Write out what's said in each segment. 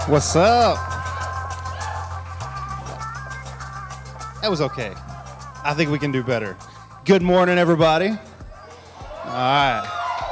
What's up? That was okay. I think we can do better. Good morning, everybody. All right.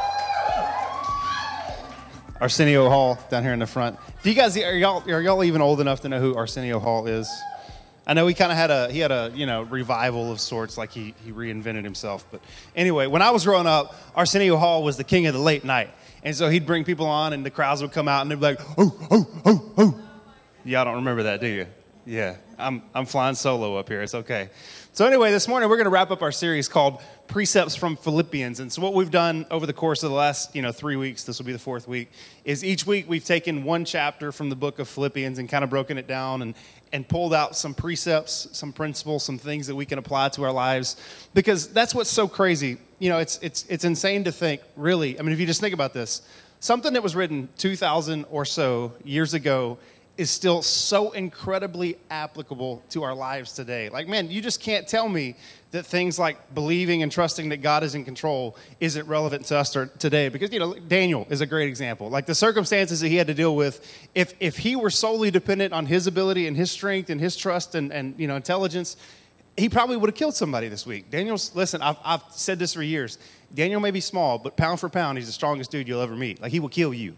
Arsenio Hall down here in the front. Do you guys are y'all even old enough to know who Arsenio Hall is? I know he kind of had a revival of sorts, like he reinvented himself. But anyway, when I was growing up, Arsenio Hall was the king of the late night. And so he'd bring people on, and the crowds would come out, and they'd be like, oh, oh, oh, oh. Y'all don't remember that, do you? Yeah, I'm flying solo up here. It's okay. So anyway, this morning we're going to wrap up our series called Precepts from Philippians. And so what we've done over the course of the last 3 weeks, this will be the fourth week, is each week we've taken one chapter from the book of Philippians and kind of broken it down and pulled out some precepts, some principles, some things that we can apply to our lives. Because that's what's so crazy. It's insane to think, really. I mean, if you just think about this, something that was written 2,000 or so years ago is still so incredibly applicable to our lives today. Like, man, you just can't tell me that things like believing and trusting that God is in control isn't relevant to us today. Because, Daniel is a great example. Like, the circumstances that he had to deal with, if he were solely dependent on his ability and his strength and his trust and intelligence, he probably would have killed somebody this week. Listen, I've said this for years. Daniel may be small, but pound for pound, he's the strongest dude you'll ever meet. Like, he will kill you.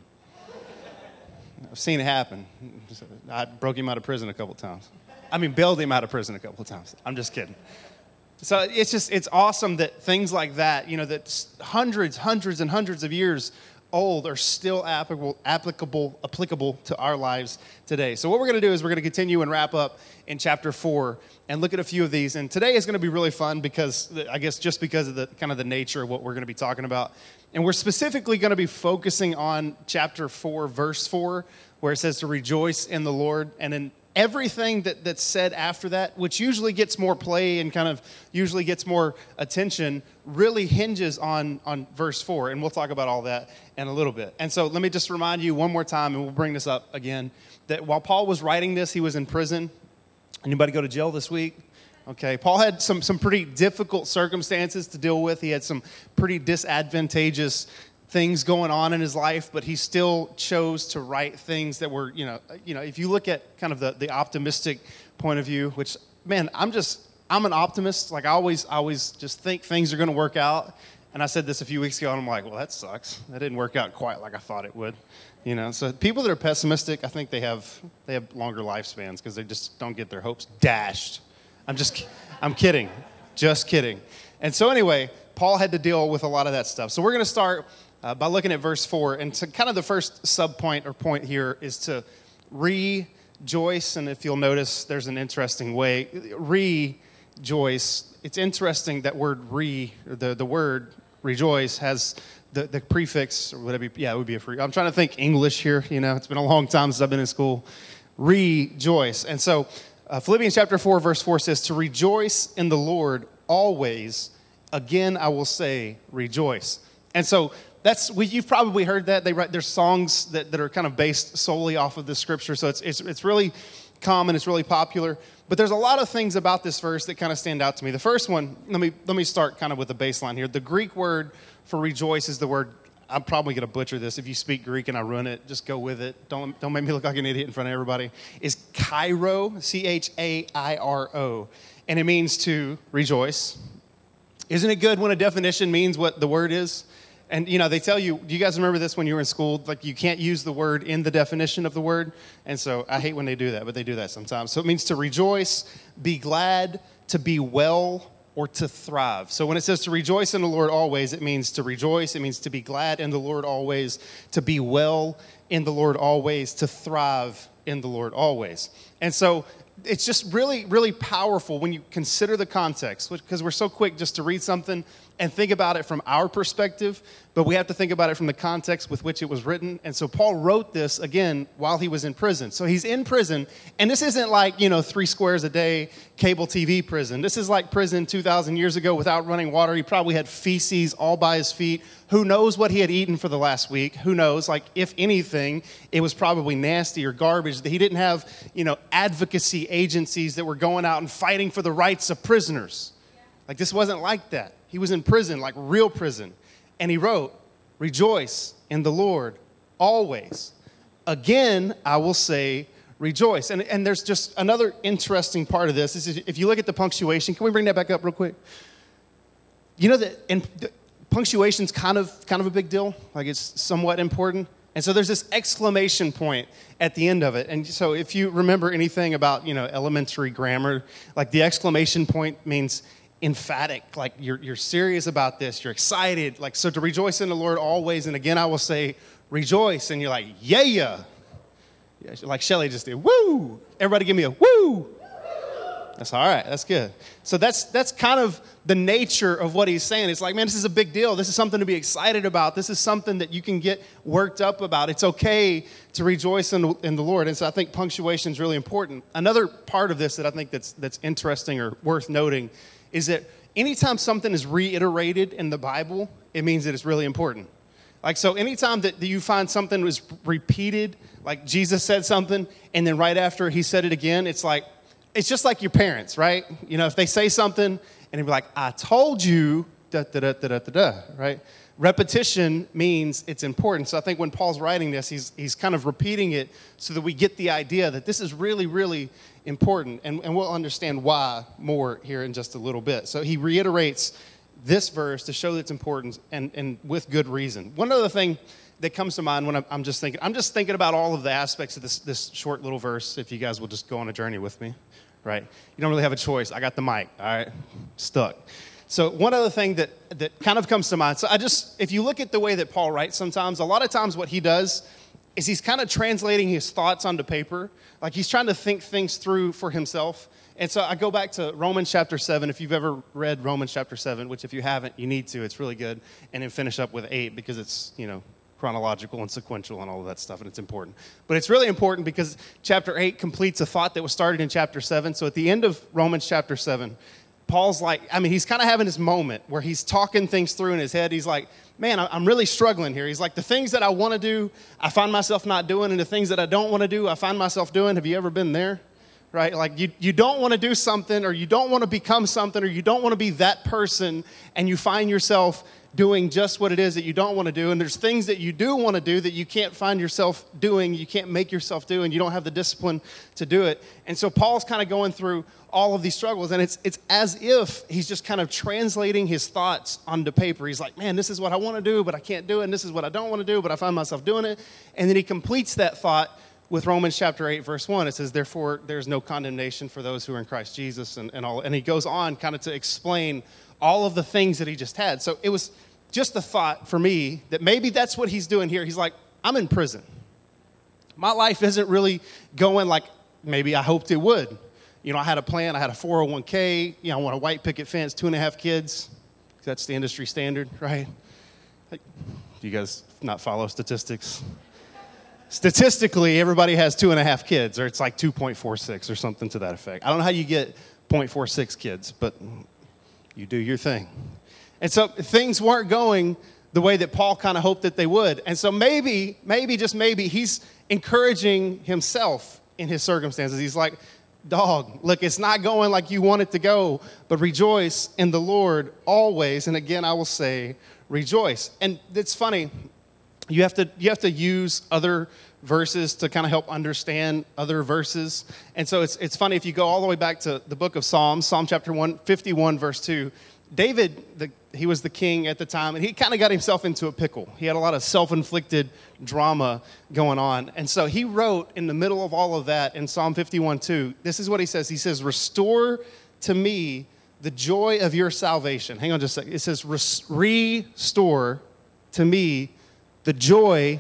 I've seen it happen. I broke him out of prison a couple times. Bailed him out of prison a couple of times. I'm just kidding. So it's awesome that things like that, that hundreds and hundreds of years old are still applicable to our lives today. So what we're going to do is we're going to continue and wrap up in chapter 4 and look at a few of these. And today is going to be really fun because, I guess, just because of the kind of the nature of what we're going to be talking about. And we're specifically going to be focusing on chapter 4, verse 4, where it says to rejoice in the Lord. And then everything that's said after that, which usually gets more play and kind of usually gets more attention, really hinges on verse 4. And we'll talk about all that in a little bit. And so let me just remind you one more time, and we'll bring this up again, that while Paul was writing this, he was in prison. Anybody go to jail this week? Okay, Paul had some pretty difficult circumstances to deal with. He had some pretty disadvantageous things going on in his life, but he still chose to write things that were, if you look at kind of the optimistic point of view, which, man, I'm an optimist. Like, I always just think things are going to work out. And I said this a few weeks ago, and I'm like, well, that sucks. That didn't work out quite like I thought it would. So people that are pessimistic, I think they have longer lifespans because they just don't get their hopes dashed. I'm kidding. Just kidding. And so anyway, Paul had to deal with a lot of that stuff. So we're going to start by looking at verse 4. And so kind of the first sub-point or point here is to rejoice. And if you'll notice, there's an interesting way. Rejoice. It's interesting that word the word rejoice has the prefix, or would it be? Yeah, it would be a free. I'm trying to think English here. It's been a long time since I've been in school. Rejoice. And so Philippians chapter 4, verse 4 says, to rejoice in the Lord always. Again, I will say, rejoice. And so you've probably heard that. There's songs that are kind of based solely off of this scripture. So it's really common. It's really popular. But there's a lot of things about this verse that kind of stand out to me. The first one, let me start kind of with the baseline here. The Greek word for rejoice is the word, I'm probably going to butcher this. If you speak Greek and I ruin it, just go with it. Don't make me look like an idiot in front of everybody. Is chairo, Chairo. And it means to rejoice. Isn't it good when a definition means what the word is? And, they tell you, do you guys remember this when you were in school? Like, you can't use the word in the definition of the word. And so I hate when they do that, but they do that sometimes. So it means to rejoice, be glad, to be well, or to thrive. So when it says to rejoice in the Lord always, it means to rejoice. It means to be glad in the Lord always, to be well in the Lord always, to thrive in the Lord always. And so it's just really, really powerful when you consider the context, because we're so quick just to read something and think about it from our perspective, but we have to think about it from the context with which it was written. And so Paul wrote this, again, while he was in prison. So he's in prison, and this isn't like, 3 squares a day cable TV prison. This is like prison 2,000 years ago without running water. He probably had feces all by his feet. Who knows what he had eaten for the last week? Who knows? Like, if anything, it was probably nasty or garbage. He didn't have, advocacy agencies that were going out and fighting for the rights of prisoners. Like, this wasn't like that. He was in prison, like real prison. And he wrote, rejoice in the Lord always. again, I will say rejoice. And there's just another interesting part of this. Is if you look at the punctuation, can we bring that back up real quick? You know that punctuation's kind of a big deal. Like it's somewhat important. And so there's this exclamation point at the end of it. And so if you remember anything about, elementary grammar, like the exclamation point means emphatic, like you're serious about this, you're excited. Like, so to rejoice in the Lord always, and again, I will say rejoice. And you're like, yeah. Like Shelly just did, woo. Everybody give me a woo. That's all right. That's good. So that's kind of the nature of what he's saying. It's like, man, this is a big deal. This is something to be excited about. This is something that you can get worked up about. It's okay to rejoice in the Lord. And so I think punctuation is really important. Another part of this that I think that's interesting or worth noting is that anytime something is reiterated in the Bible, it means that it's really important. Like, so anytime that you find something was repeated, like Jesus said something, and then right after he said it again, it's just like your parents, right? If they say something and they'd be like, I told you, right? Repetition means it's important. So I think when Paul's writing this, he's kind of repeating it so that we get the idea that this is really, really important. And we'll understand why more here in just a little bit. So he reiterates this verse to show that it's important and with good reason. One other thing that comes to mind when I'm just thinking about all of the aspects of this short little verse, if you guys will just go on a journey with me, right? You don't really have a choice. I got the mic, all right? Stuck. So one other thing that kind of comes to mind, so if you look at the way that Paul writes sometimes, a lot of times what he does is he's kind of translating his thoughts onto paper. Like he's trying to think things through for himself. And so I go back to Romans chapter 7. If you've ever read Romans chapter 7, which if you haven't, you need to. It's really good. And then finish up with 8 because it's, chronological and sequential and all of that stuff, and it's important. But it's really important because chapter 8 completes a thought that was started in chapter 7. So at the end of Romans chapter 7, Paul's he's kind of having this moment where he's talking things through in his head. He's like, man, I'm really struggling here. He's like, the things that I want to do, I find myself not doing, and the things that I don't want to do, I find myself doing. Have you ever been there? Right? Like you don't want to do something, or you don't want to become something, or you don't want to be that person, and you find yourself doing just what it is that you don't want to do. And there's things that you do want to do that you can't find yourself doing, you can't make yourself do, and you don't have the discipline to do it. And so Paul's kind of going through all of these struggles, and it's as if he's just kind of translating his thoughts onto paper. He's like, man, this is what I want to do, but I can't do it, and this is what I don't want to do, but I find myself doing it. And then he completes that thought with Romans chapter 8, verse 1. It says, therefore, there's no condemnation for those who are in Christ Jesus, and all. And he goes on kind of to explain all of the things that he just had. So it was just a thought for me that maybe that's what he's doing here. He's like, I'm in prison. My life isn't really going like maybe I hoped it would. I had a plan. I had a 401k. I want a white picket fence, 2.5 kids. That's the industry standard, right? Do you guys not follow statistics? Statistically, everybody has 2.5 kids, or it's like 2.46 or something to that effect. I don't know how you get 0.46 kids, but you do your thing. And so things weren't going the way that Paul kind of hoped that they would. And so maybe, just maybe, he's encouraging himself in his circumstances. He's like, dog, look, it's not going like you want it to go, but rejoice in the Lord always. And again, I will say, rejoice. And it's funny, you have to use other verses to kind of help understand other verses. And so it's funny, if you go all the way back to the book of Psalms, Psalm chapter 151, verse 2, David, he was the king at the time, and he kind of got himself into a pickle. He had a lot of self-inflicted drama going on. And so he wrote in the middle of all of that in Psalm 51:2, this is what he says. He says, restore to me the joy of your salvation. Hang on just a second. It says, restore to me the joy,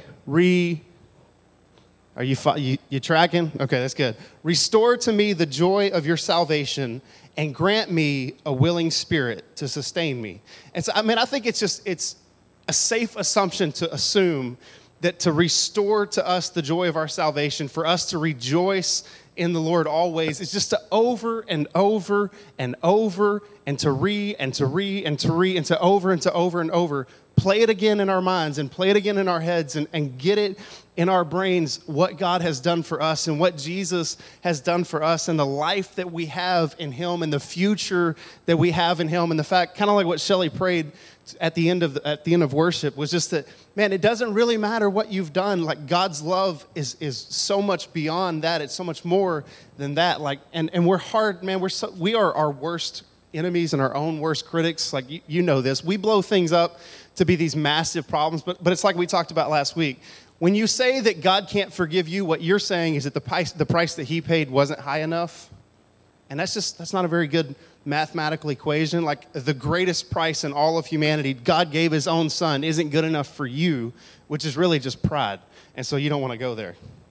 Are you tracking? Okay, that's good. Restore to me the joy of your salvation and grant me a willing spirit to sustain me. And so, I think it's a safe assumption to assume that to restore to us the joy of our salvation, for us to rejoice in the Lord always, is just to over and over and over and to over and to over and to over and over play it again in our minds and play it again in our heads and get it in our brains what God has done for us and what Jesus has done for us and the life that we have in him and the future that we have in him. And the fact, kind of like what Shelley prayed at the end of worship, was just that, man, it doesn't really matter what you've done. Like, God's love is so much beyond that. It's so much more than that. Like, and we're hard, man. We are our worst enemies and our own worst critics. Like, you know this. We blow things up to be these massive problems, but it's like we talked about last week. When you say that God can't forgive you, what you're saying is that the price that he paid wasn't high enough. And that's not a very good mathematical equation. Like, the greatest price in all of humanity, God gave his own son, isn't good enough for you, which is really just pride. And so you don't want to go there.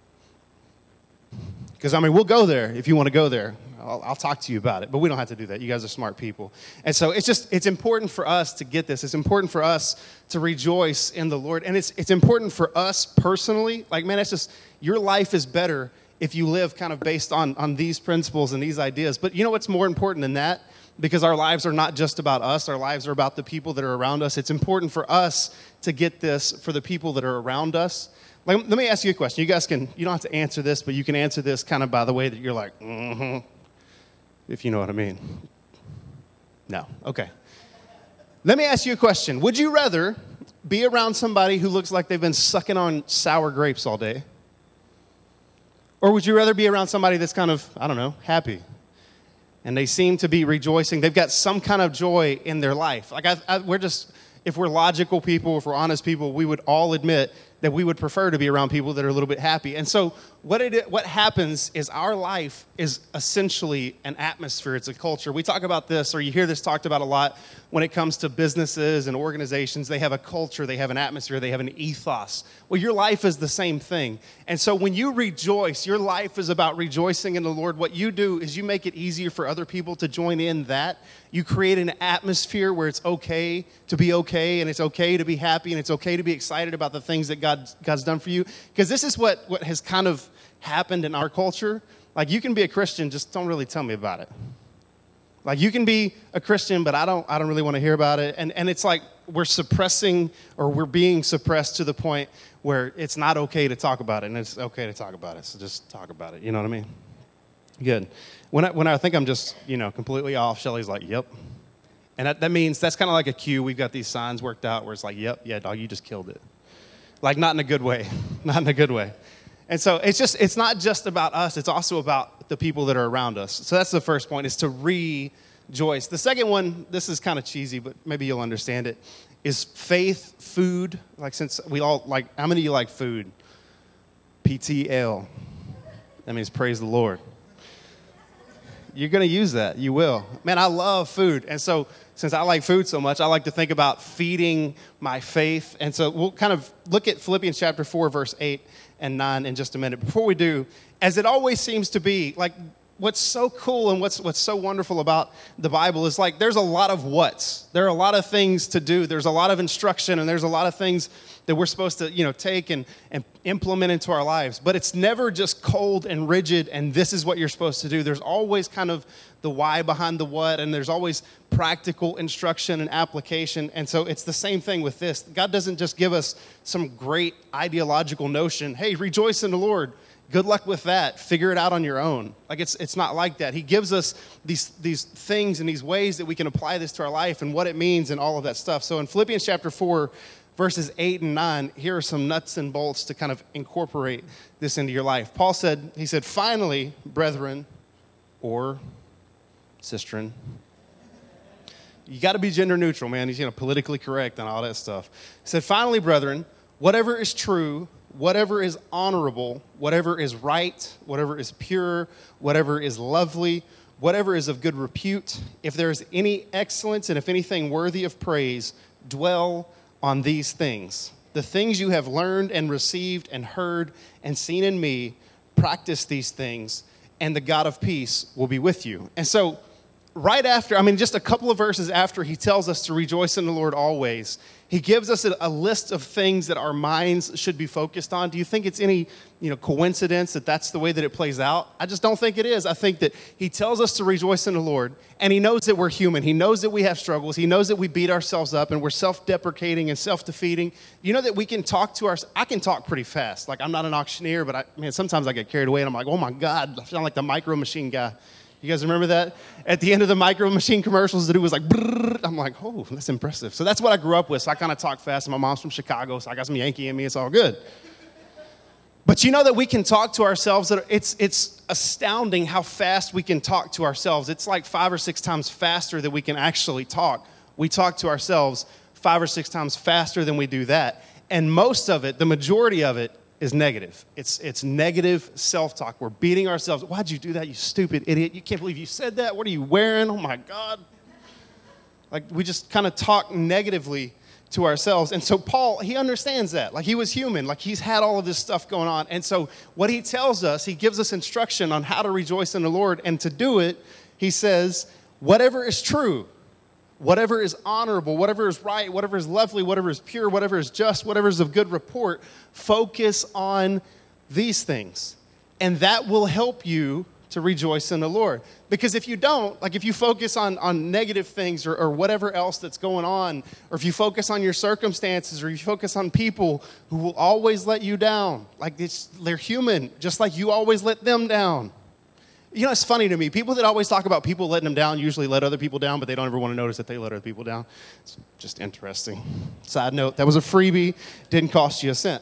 Because, I mean, we'll go there if you want to go there. I'll talk to you about it, but we don't have to do that. You guys are smart people. And so it's important for us to get this. It's important for us to rejoice in the Lord. And it's important for us personally. Like, man, it's just, your life is better if you live kind of based on these principles and these ideas. But you know what's more important than that? Because our lives are not just about us. Our lives are about the people that are around us. It's important for us to get this for the people that are around us. Like, let me ask you a question. You guys you don't have to answer this, but you can answer this kind of by the way that you're like, if you know what I mean. No. Okay. Let me ask you a question. Would you rather be around somebody who looks like they've been sucking on sour grapes all day? Or would you rather be around somebody that's kind of, I don't know, happy? And they seem to be rejoicing. They've got some kind of joy in their life. Like, if we're logical people, if we're honest people, we would all admit that we would prefer to be around people that are a little bit happy. And so what happens is our life is essentially an atmosphere. It's a culture. We talk about this, or you hear this talked about a lot when it comes to businesses and organizations. They have a culture, they have an atmosphere, they have an ethos. Well, your life is the same thing. And so when you rejoice, your life is about rejoicing in the Lord. What you do is you make it easier for other people to join in that. You create an atmosphere where it's okay to be okay, and it's okay to be happy, and it's okay to be excited about the things that God's done for you. Because this is what has kind of happened in our culture. Like, you can be a Christian, just don't really tell me about it. Like, you can be a Christian, but I don't really want to hear about it. And it's like we're suppressing, or we're being suppressed to the point where it's not okay to talk about it, and it's okay to talk about it. So just talk about it. You know what I mean? Good. When I think I'm just, completely off, Shelley's like, yep. And that means that's kind of like a cue. We've got these signs worked out where it's like, yep, yeah, dog, you just killed it. Like, not in a good way. Not in a good way. And so it's not just about us. It's also about the people that are around us. So that's the first point, is to rejoice. The second one, this is kind of cheesy, but maybe you'll understand it, is faith, food. Like, since we all, like, how many of you like food? PTL. That means praise the Lord. You're going to use that. You will. Man, I love food. And so since I like food so much, I like to think about feeding my faith. And so we'll kind of look at Philippians chapter 4, verse 8 and 9 in just a minute. Before we do, as it always seems to be, like, what's so cool and what's so wonderful about the Bible is, like, there's a lot of what's. There are a lot of things to do. There's a lot of instruction, and there's a lot of things that we're supposed to, take and implement into our lives. But it's never just cold and rigid, and this is what you're supposed to do. There's always kind of the why behind the what, and there's always practical instruction and application. And so it's the same thing with this. God doesn't just give us some great ideological notion, hey, rejoice in the Lord. Good luck with that. Figure it out on your own. Like, it's not like that. He gives us these things and these ways that we can apply this to our life and what it means and all of that stuff. So in Philippians chapter 4, verses 8 and 9, here are some nuts and bolts to kind of incorporate this into your life. Paul said, finally, brethren, or sistren. You got to be gender neutral, man. He's politically correct and all that stuff. He said, finally, brethren, whatever is true, whatever is honorable, whatever is right, whatever is pure, whatever is lovely, whatever is of good repute, if there is any excellence and if anything worthy of praise, dwell on these things. The things you have learned and received and heard and seen in me, practice these things, and the God of peace will be with you. And so right after, just a couple of verses after he tells us to rejoice in the Lord always, He gives us a list of things that our minds should be focused on. Do you think it's any, coincidence that that's the way that it plays out? I just don't think it is. I think that he tells us to rejoice in the Lord, and he knows that we're human. He knows that we have struggles. He knows that we beat ourselves up and we're self-deprecating and self-defeating. You know that we can talk to I can talk pretty fast. Like, I'm not an auctioneer, but sometimes I get carried away and I'm like, oh my God, I sound like the Micro Machine guy. You guys remember that? At the end of the Micro Machine commercials, the dude was like, brrr. I'm like, oh, that's impressive. So that's what I grew up with. So I kind of talk fast. And my mom's from Chicago, so I got some Yankee in me. It's all good. But you know that we can talk to ourselves. It's astounding how fast we can talk to ourselves. It's like 5 or 6 times faster than we can actually talk. We talk to ourselves 5 or 6 times faster than we do that. And most of it, the majority of it, is negative. It's negative self-talk. We're beating ourselves. Why'd you do that, you stupid idiot? You can't believe you said that. What are you wearing? Oh, my God. Like, we just kind of talk negatively to ourselves. And so Paul, he understands that. Like, he was human. Like, he's had all of this stuff going on. And so what he tells us, he gives us instruction on how to rejoice in the Lord. And to do it, he says, whatever is true, whatever is honorable, whatever is right, whatever is lovely, whatever is pure, whatever is just, whatever is of good report, focus on these things. And that will help you to rejoice in the Lord. Because if you don't, like if you focus on negative things or whatever else that's going on, or if you focus on your circumstances, or you focus on people who will always let you down, like they're human, just like you always let them down. You know, it's funny to me. People that always talk about people letting them down usually let other people down, but they don't ever want to notice that they let other people down. It's just interesting. Side note, that was a freebie. Didn't cost you a cent.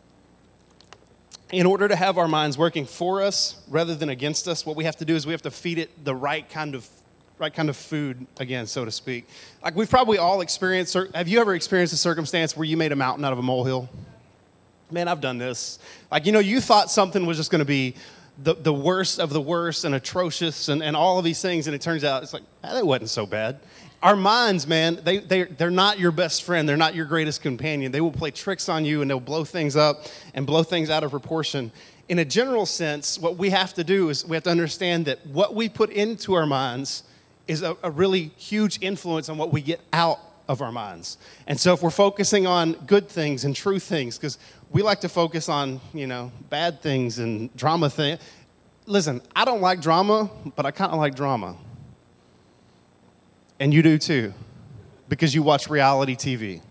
In order to have our minds working for us rather than against us, what we have to do is we have to feed it the right kind of food, again, so to speak. Like we've probably all experienced, have you ever experienced a circumstance where you made a mountain out of a molehill? Man, I've done this. Like, you thought something was just going to be the worst of the worst and atrocious and all of these things, and it turns out it's like, that wasn't so bad. Our minds, man, they're not your best friend. They're not your greatest companion. They will play tricks on you, and they'll blow things up and blow things out of proportion. In a general sense, what we have to do is we have to understand that what we put into our minds is a really huge influence on what we get out of our minds. And so if we're focusing on good things and true things, because we like to focus on, bad things and drama things. Listen, I don't like drama, but I kind of like drama. And you do too, because you watch reality TV.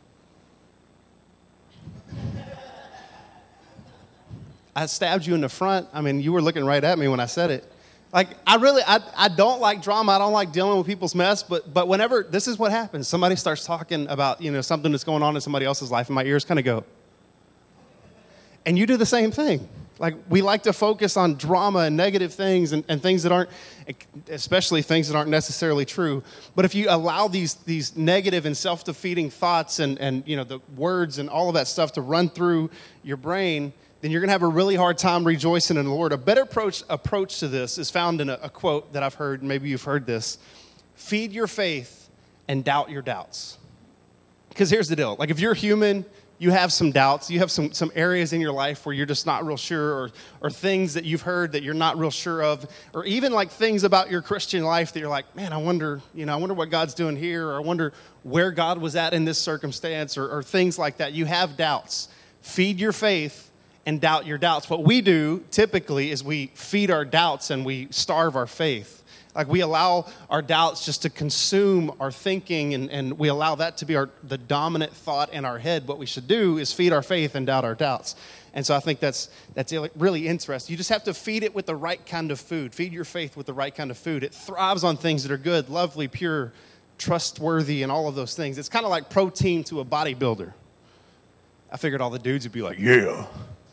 I stabbed you in the front. I mean, you were looking right at me when I said it. Like, I don't like drama. I don't like dealing with people's mess. But whenever, this is what happens. Somebody starts talking about, something that's going on in somebody else's life, and my ears kind of go. And you do the same thing. Like, we like to focus on drama and negative things and things that aren't, especially things that aren't necessarily true. But if you allow these negative and self-defeating thoughts and the words and all of that stuff to run through your brain, then you're going to have a really hard time rejoicing in the Lord. A better approach to this is found in a quote that I've heard, and maybe you've heard this. Feed your faith and doubt your doubts. Because here's the deal. Like, if you're human, you have some doubts. You have some areas in your life where you're just not real sure, or things that you've heard that you're not real sure of, or even like things about your Christian life that you're like, man, I wonder what God's doing here, or I wonder where God was at in this circumstance, or things like that. You have doubts. Feed your faith and doubt your doubts. What we do typically is we feed our doubts and we starve our faith. Like, we allow our doubts just to consume our thinking, and we allow that to be the dominant thought in our head. What we should do is feed our faith and doubt our doubts. And so I think that's really interesting. You just have to feed it with the right kind of food. Feed your faith with the right kind of food. It thrives on things that are good, lovely, pure, trustworthy, and all of those things. It's kind of like protein to a bodybuilder. I figured all the dudes would be like, yeah.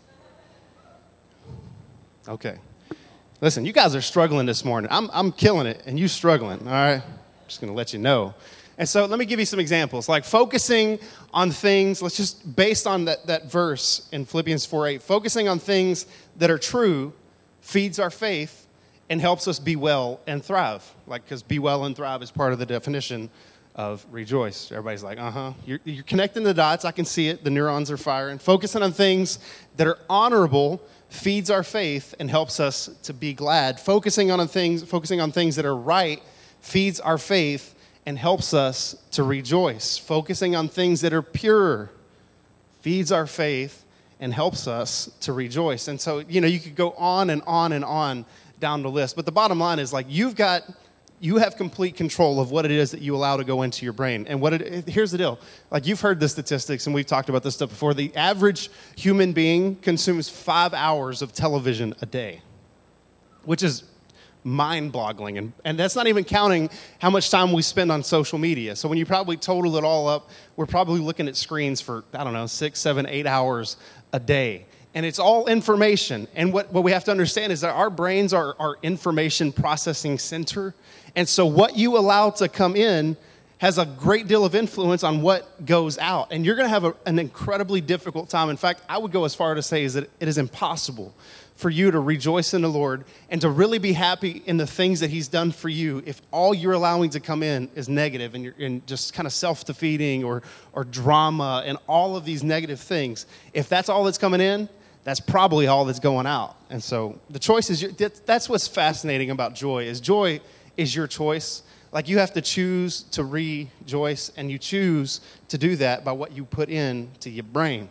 Okay. Listen, you guys are struggling this morning. I'm killing it, and you struggling, all right? I'm just going to let you know. And so let me give you some examples. Like focusing on things, let's just, based on that verse in Philippians 4:8, focusing on things that are true feeds our faith and helps us be well and thrive. Like, because be well and thrive is part of the definition of rejoice. Everybody's like, You're connecting the dots. I can see it. The neurons are firing. Focusing on things that are honorable feeds our faith and helps us to be glad. Focusing on things that are right feeds our faith and helps us to rejoice. Focusing on things that are pure feeds our faith and helps us to rejoice. And so, you could go on and on and on down the list. But the bottom line is, like, you have complete control of what it is that you allow to go into your brain. And here's the deal. Like, you've heard the statistics, and we've talked about this stuff before. The average human being consumes 5 hours of television a day, which is mind-boggling. And that's not even counting how much time we spend on social media. So when you probably total it all up, we're probably looking at screens for, 6, 7, 8 hours a day. And it's all information. And what we have to understand is that our brains are our information processing center. And so what you allow to come in has a great deal of influence on what goes out. And you're going to have an incredibly difficult time. In fact, I would go as far to say is that it is impossible for you to rejoice in the Lord and to really be happy in the things that he's done for you if all you're allowing to come in is negative and you're in just kind of self-defeating or drama and all of these negative things. If that's all that's coming in, that's probably all that's going out. And so the choice is, that's what's fascinating about joy is your choice. Like, you have to choose to rejoice, and you choose to do that by what you put into your brain.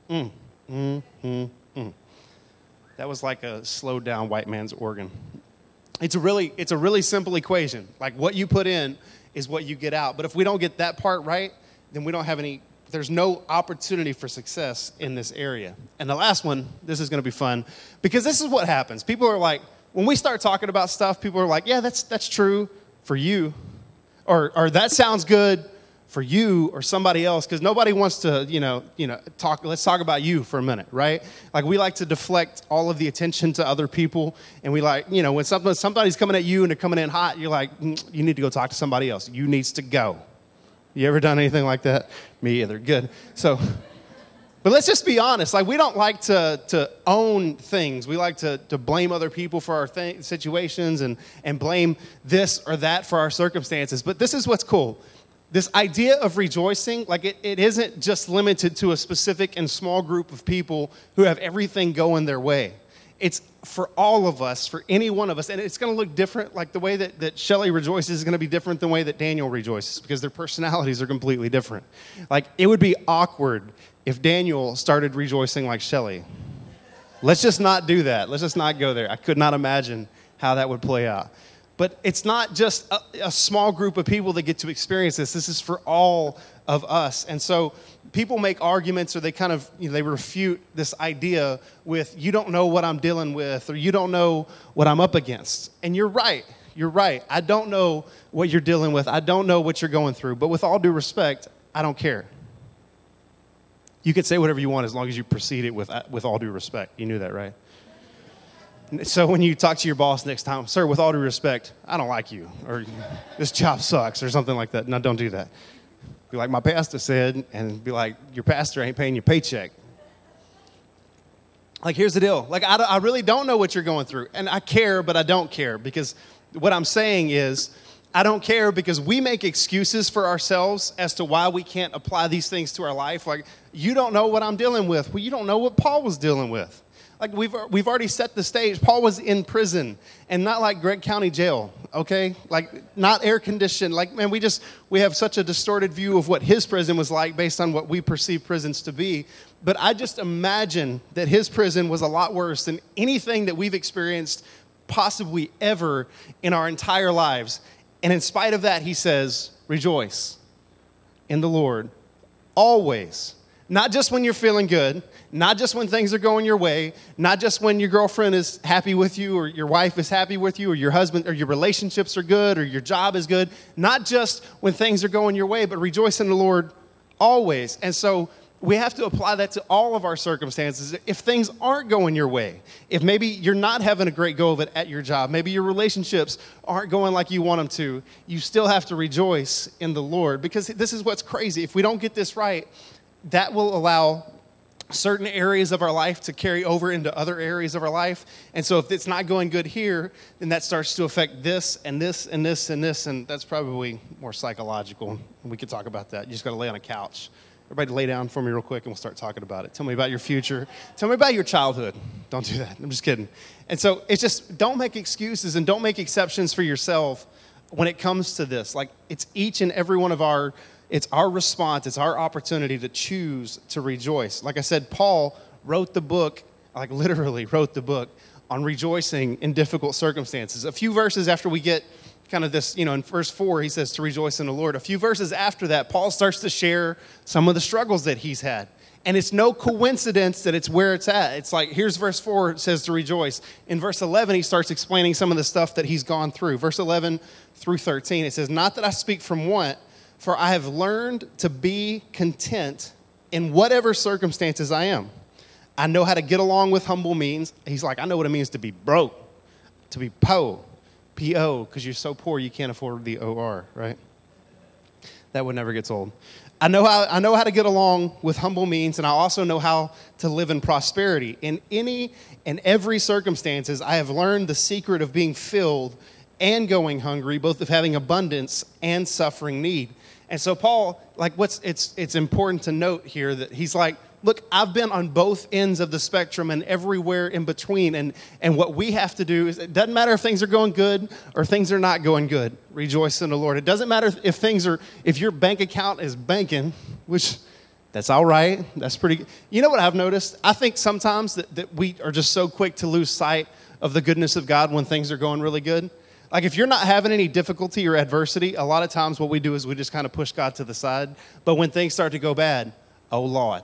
That was like a slowed down white man's organ. It's a really simple equation. Like, what you put in is what you get out. But if we don't get that part right, then we don't have there's no opportunity for success in this area. And the last one, this is going to be fun, because this is what happens. People are like, when we start talking about stuff, people are like, yeah, that's true for you, or that sounds good for you or somebody else, because nobody wants to, talk. Let's talk about you for a minute, right? Like, we like to deflect all of the attention to other people, and we like, when somebody's coming at you and they're coming in hot, you're like, you need to go talk to somebody else. You needs to go. You ever done anything like that? Me either. Good. So, but let's just be honest. Like, we don't like to own things. We like to blame other people for our situations and blame this or that for our circumstances. But this is what's cool. This idea of rejoicing, like, it isn't just limited to a specific and small group of people who have everything going their way. It's for all of us, for any one of us. And it's going to look different. Like, the way that Shelley rejoices is going to be different than the way that Daniel rejoices, because their personalities are completely different. Like, it would be awkward if Daniel started rejoicing like Shelley. Let's just not do that. Let's just not go there. I could not imagine how that would play out. But it's not just a small group of people that get to experience this. This is for all of us. And so people make arguments, or they kind of, they refute this idea with, you don't know what I'm dealing with, or you don't know what I'm up against. And you're right. You're right. I don't know what you're dealing with. I don't know what you're going through. But with all due respect, I don't care. You can say whatever you want as long as you proceed it with all due respect. You knew that, right? So when you talk to your boss next time, sir, with all due respect, I don't like you, or this job sucks, or something like that. No, don't do that. Be like my pastor said, and be like, your pastor ain't paying your paycheck. Like, here's the deal. Like, I really don't know what you're going through. And I care, but I don't care, because what I'm saying is, I don't care because we make excuses for ourselves as to why we can't apply these things to our life. Like, you don't know what I'm dealing with. Well, you don't know what Paul was dealing with. Like, we've already set the stage. Paul was in prison, and not like Gregg County Jail, okay? Like, not air conditioned. Like, man, we have such a distorted view of what his prison was like based on what we perceive prisons to be. But I just imagine that his prison was a lot worse than anything that we've experienced possibly ever in our entire lives. And in spite of that, he says, rejoice in the Lord always. Not just when you're feeling good, not just when things are going your way, not just when your girlfriend is happy with you, or your wife is happy with you, or your husband, or your relationships are good, or your job is good. Not just when things are going your way, but rejoice in the Lord always. And so we have to apply that to all of our circumstances. If things aren't going your way, if maybe you're not having a great go of it at your job, maybe your relationships aren't going like you want them to, you still have to rejoice in the Lord, because this is what's crazy. If we don't get this right, that will allow certain areas of our life to carry over into other areas of our life. And so if it's not going good here, then that starts to affect this and this and this and this, and that's probably more psychological. We could talk about that. You just got to lay on a couch. Everybody lay down for me real quick, and we'll start talking about it. Tell me about your future. Tell me about your childhood. Don't do that. I'm just kidding. And so it's just, don't make excuses and don't make exceptions for yourself when it comes to this. Like, it's each and every one of it's our response, it's our opportunity to choose to rejoice. Like I said, Paul wrote the book, like literally wrote the book on rejoicing in difficult circumstances. A few verses after we get kind of this, in verse 4, he says to rejoice in the Lord. A few verses after that, Paul starts to share some of the struggles that he's had. And it's no coincidence that it's where it's at. It's like, here's verse 4, it says to rejoice. In verse 11, he starts explaining some of the stuff that he's gone through. Verse 11 through 13, it says, not that I speak from want, for I have learned to be content in whatever circumstances I am. I know how to get along with humble means. He's like, I know what it means to be broke, to be po, P-O, because you're so poor you can't afford the O-R, right? That one never gets old. I know how to get along with humble means, and I also know how to live in prosperity. In any and every circumstances, I have learned the secret of being filled and going hungry, both of having abundance and suffering need. And so Paul, like, it's important to note here that he's like, look, I've been on both ends of the spectrum and everywhere in between. And what we have to do is, it doesn't matter if things are going good or things are not going good. Rejoice in the Lord. It doesn't matter if your bank account is banking, which that's all right. That's pretty good. You know what I've noticed? I think sometimes that we are just so quick to lose sight of the goodness of God when things are going really good. Like, if you're not having any difficulty or adversity, a lot of times what we do is we just kind of push God to the side. But when things start to go bad, oh, Lord.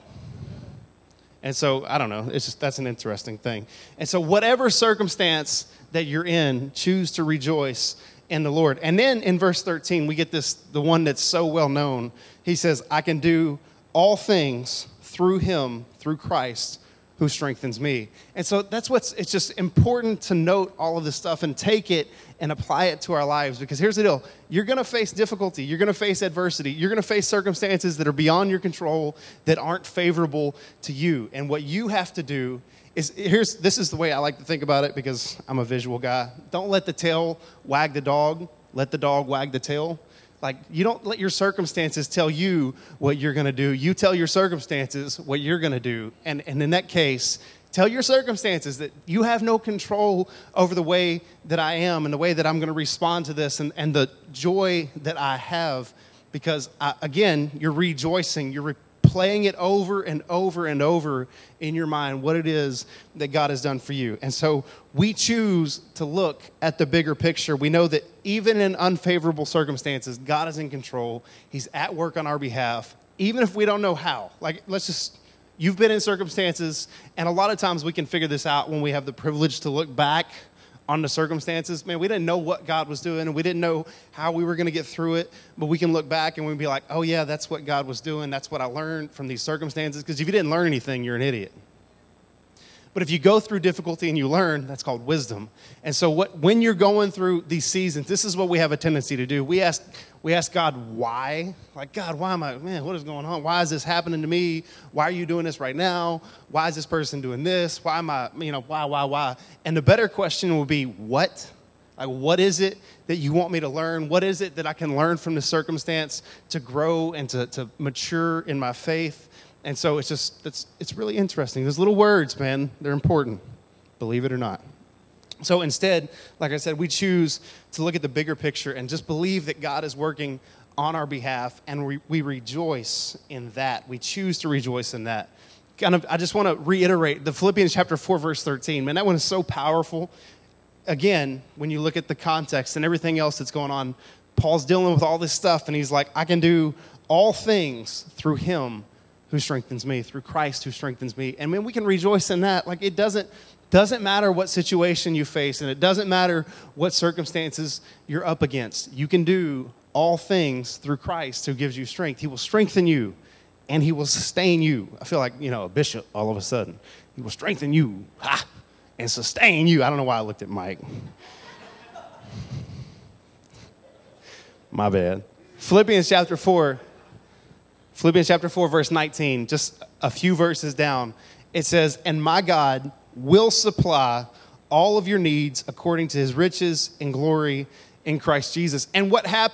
And so, I don't know, that's an interesting thing. And so whatever circumstance that you're in, choose to rejoice in the Lord. And then in verse 13, we get the one that's so well known. He says, I can do all things through him, through Christ, who strengthens me. And so it's just important to note all of this stuff and take it and apply it to our lives, because here's the deal. You're going to face difficulty. You're going to face adversity. You're going to face circumstances that are beyond your control, that aren't favorable to you. And what you have to do is, this is the way I like to think about it, because I'm a visual guy. Don't let the tail wag the dog. Let the dog wag the tail. Like, you don't let your circumstances tell you what you're going to do. You tell your circumstances what you're going to do. And in that case, tell your circumstances that you have no control over the way that I am and the way that I'm going to respond to this and the joy that I have, because, again, you're rejoicing. You're playing it over and over and over in your mind, what it is that God has done for you. And so we choose to look at the bigger picture. We know that even in unfavorable circumstances, God is in control. He's at work on our behalf, even if we don't know how. Like, you've been in circumstances, and a lot of times we can figure this out when we have the privilege to look back on the circumstances. Man, we didn't know what God was doing, and we didn't know how we were going to get through it, but we can look back and we'd be like, oh yeah, that's what God was doing. That's what I learned from these circumstances. Because if you didn't learn anything, you're an idiot. But if you go through difficulty and you learn, that's called wisdom. And so when you're going through these seasons, this is what we have a tendency to do. We ask God why. Like, God, why what is going on? Why is this happening to me? Why are you doing this right now? Why is this person doing this? Why am I, why? And the better question will be, what? Like, what is it that you want me to learn? What is it that I can learn from this circumstance to grow and to mature in my faith? And so it's really interesting. Those little words, man, they're important, believe it or not. So instead, like I said, we choose to look at the bigger picture and just believe that God is working on our behalf, and we rejoice in that. We choose to rejoice in that. I just want to reiterate the Philippians chapter 4, verse 13. Man, that one is so powerful. Again, when you look at the context and everything else that's going on, Paul's dealing with all this stuff, and he's like, I can do all things through him who strengthens me, through Christ who strengthens me. And man, we can rejoice in that. Like, it doesn't matter what situation you face, and it doesn't matter what circumstances you're up against. You can do all things through Christ who gives you strength. He will strengthen you, and he will sustain you. I feel like, a bishop all of a sudden. He will strengthen you and sustain you. I don't know why I looked at Mike. My bad. Philippians chapter 4, verse 19, just a few verses down. It says, and my God will supply all of your needs according to his riches and glory in Christ Jesus. And what had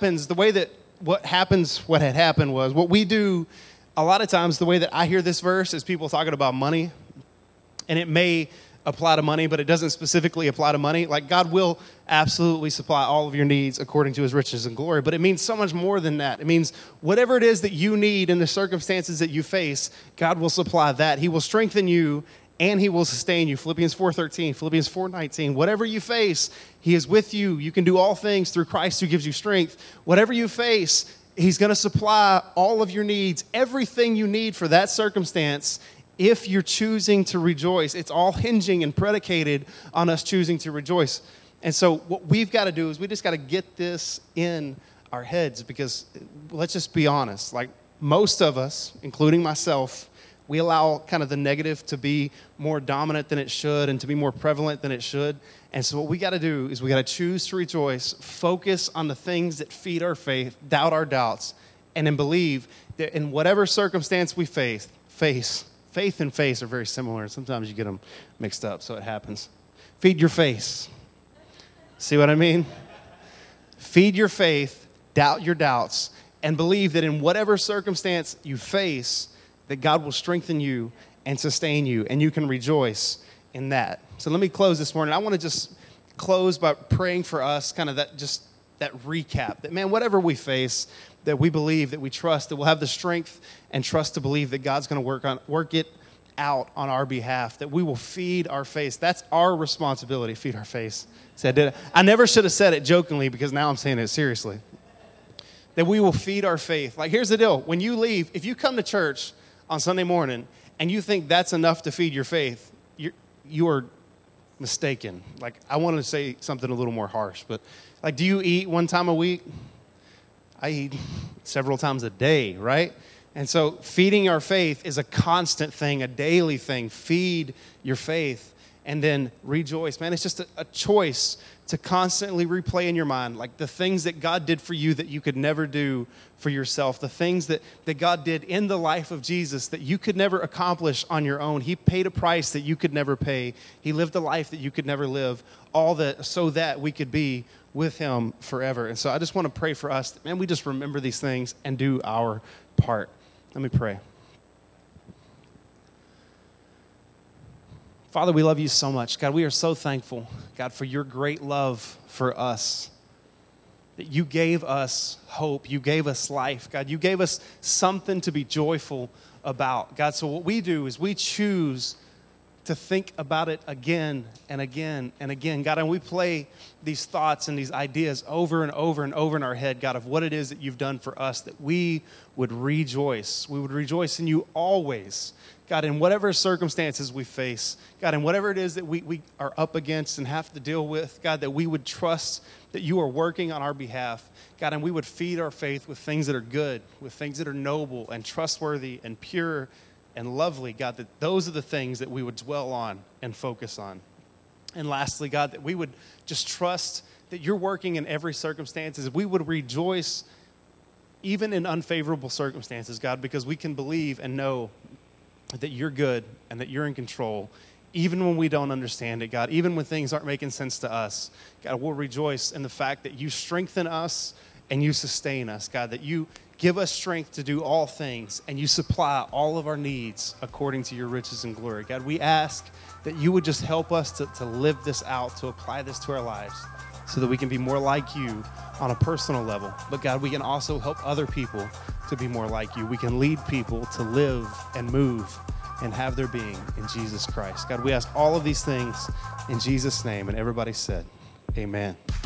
happened was, what we do a lot of times, the way that I hear this verse is people talking about money, and it may apply to money, but it doesn't specifically apply to money. Like, God will absolutely supply all of your needs according to his riches and glory. But it means so much more than that. It means whatever it is that you need in the circumstances that you face, God will supply that. He will strengthen you and he will sustain you. Philippians 4:13, Philippians 4:19. Whatever you face, he is with you. You can do all things through Christ who gives you strength. Whatever you face, he's going to supply all of your needs, everything you need for that circumstance. If you're choosing to rejoice, it's all hinging and predicated on us choosing to rejoice. And so what we've got to do is we just got to get this in our heads, because let's just be honest, like most of us, including myself, we allow kind of the negative to be more dominant than it should and to be more prevalent than it should. And so what we got to do is we got to choose to rejoice, focus on the things that feed our faith, doubt our doubts, and then believe that in whatever circumstance we face, faith and face are very similar, and sometimes you get them mixed up, so it happens. Feed your face. See what I mean? Feed your faith, doubt your doubts, and believe that in whatever circumstance you face, that God will strengthen you and sustain you, and you can rejoice in that. So let me close this morning. I want to just close by praying for us, kind of that recap, that, man, whatever we face, that we believe, that we trust, that we'll have the strength and trust to believe that God's going to work it out on our behalf, that we will feed our faith. That's our responsibility, feed our faith. I never should have said it jokingly, because now I'm saying it seriously. That we will feed our faith. Like, here's the deal. When you leave, if you come to church on Sunday morning and you think that's enough to feed your faith, you are mistaken. Like, I want to say something a little more harsh, but like, do you eat one time a week? I eat several times a day, right? And so feeding our faith is a constant thing, a daily thing. Feed your faith and then rejoice. Man, it's just a choice to constantly replay in your mind, like the things that God did for you that you could never do for yourself, the things that God did in the life of Jesus that you could never accomplish on your own. He paid a price that you could never pay. He lived a life that you could never live, all that so that we could be with him forever. And so I just want to pray for us that, man, we just remember these things and do our part. Let me pray. Father, we love you so much. God, we are so thankful, God, for your great love for us, that you gave us hope. You gave us life. God, you gave us something to be joyful about. God, so what we do is we choose to think about it again and again and again. God, and we play these thoughts and these ideas over and over and over in our head, God, of what it is that you've done for us, that we would rejoice. We would rejoice in you always. God, in whatever circumstances we face, God, in whatever it is that we are up against and have to deal with, God, that we would trust that you are working on our behalf, God, and we would feed our faith with things that are good, with things that are noble and trustworthy and pure and lovely, God, that those are the things that we would dwell on and focus on. And lastly, God, that we would just trust that you're working in every circumstance. We would rejoice even in unfavorable circumstances, God, because we can believe and know that you're good and that you're in control, even when we don't understand it, God, even when things aren't making sense to us. God, we'll rejoice in the fact that you strengthen us and you sustain us, God, that you give us strength to do all things, and you supply all of our needs according to your riches and glory. God, we ask that you would just help us to live this out, to apply this to our lives, so that we can be more like you on a personal level. But God, we can also help other people to be more like you. We can lead people to live and move and have their being in Jesus Christ. God, we ask all of these things in Jesus' name, and everybody said, amen.